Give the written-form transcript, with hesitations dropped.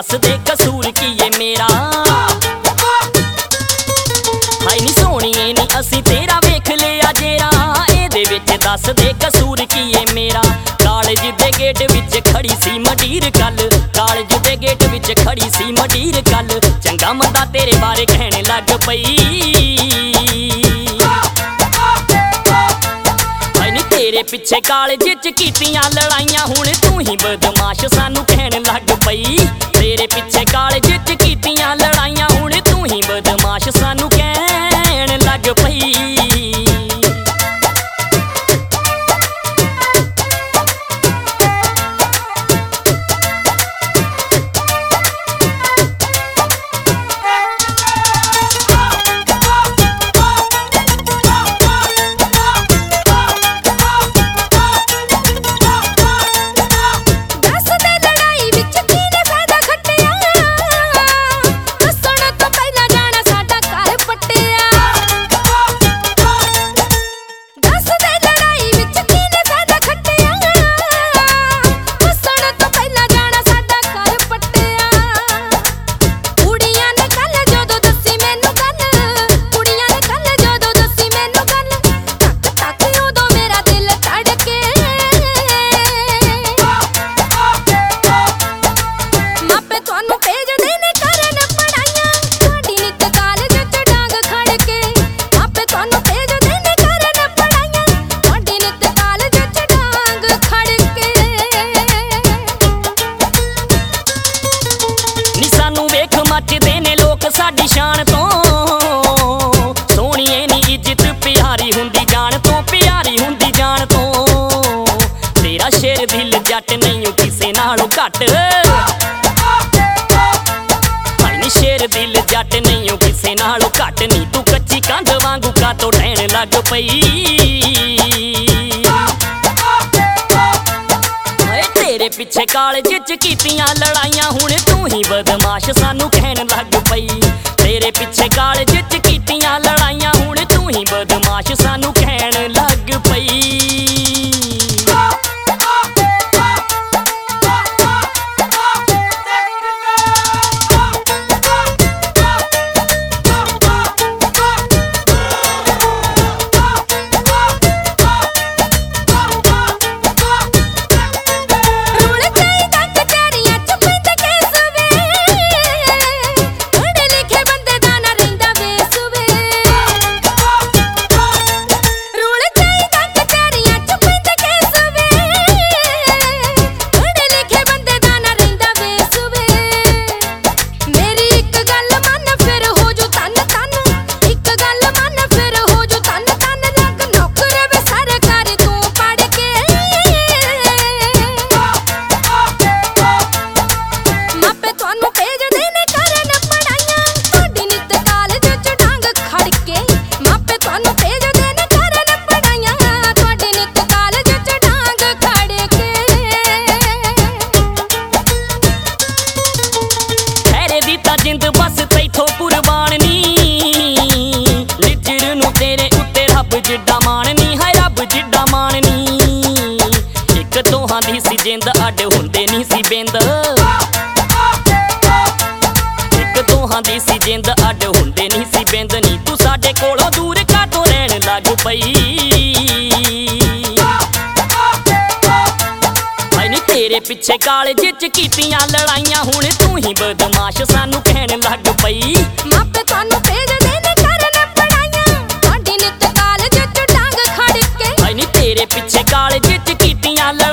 दस दे कसूर की है मेरा। हाय नी सोहणीए नी असी तेरा वेख लिया जेरा, एदे विच दस दे कसूर की है मेरा। कालेज दे गेट विच खड़ी सी मडीर कल, कालेज दे गेट विच खड़ी सी मडीर कल, चंगा मंदा तेरे बारे कहने लग पई। तेरे पिछे कालेज च कीतियां लड़ाइयां, हुण तू ही बदमाश सानू कहन लग पई। तेरे पिछे कालेज च कीतियां लड़ाइयां, हुण तू ही बदमाश सानू कहन लग पई। मचदे ने लोग साडी शान तो, सोहणीए नी इज्जत प्यारी हुंदी जान तो, प्यारी हुंदी जान तो। तेरा शेर दिल जट नहीं किसे नालों घट, हाय नी शेर दिल जट नहीं किसे नालों घट नी। तू कच्ची कंध वांगू कातों ढहण लग पई। तेरे पिछे कालेज च कीतियां लड़ाइयां, हुण तू ही बदमाश सानू कहन लग पई। तेरे पिछे कालेज च कीतियां लड़ाइयां, हुण तू ही बदमाश सानू कहन लग पई। जिंद बस तैथों कुर्बान नी, लिजर नू तेरे उत्ते रब जिड्डा मान नी, हाय रब जिड्डा मान नी। इक दोहां दी सी जिंद अड हुंदे नी सी बेंद, इक दोहां दी सी जिंद अड हुंदे नी सी बेंद नी। तू साडे कोलों दूर कातों रहन लग पई। तेरे पिछे कालेज च कीतियां लड़ाइयां, हुण तू ही बदमाश सानू कहन लग पई। मापे तुहानू भेजदे ने करन पढ़ाइयां, तुहाडी नित कालेज च डांग खड़ के। हाय नी तेरे पिछे कालेज च कीतियां